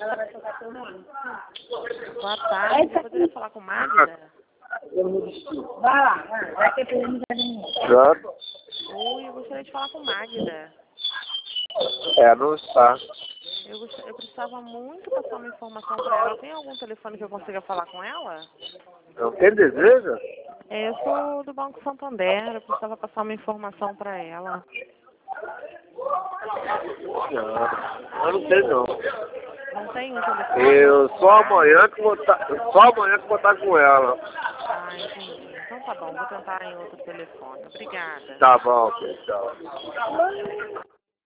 Boa tarde, eu poderia falar com Magda? Vai lá, vai ter problema de nenhum. Oi, eu gostaria de falar com Magda. Não está. Eu precisava muito passar uma informação para ela. Tem algum telefone que eu consiga falar com ela? Quem deseja? Eu sou do Banco Santander, eu precisava passar uma informação para ela. Não, eu não sei não. Não tem um telefone? Eu só amanhã que vou estar com ela. Ah, entendi. Então tá bom, vou tentar em outro telefone. Obrigada. Tá bom, pessoal.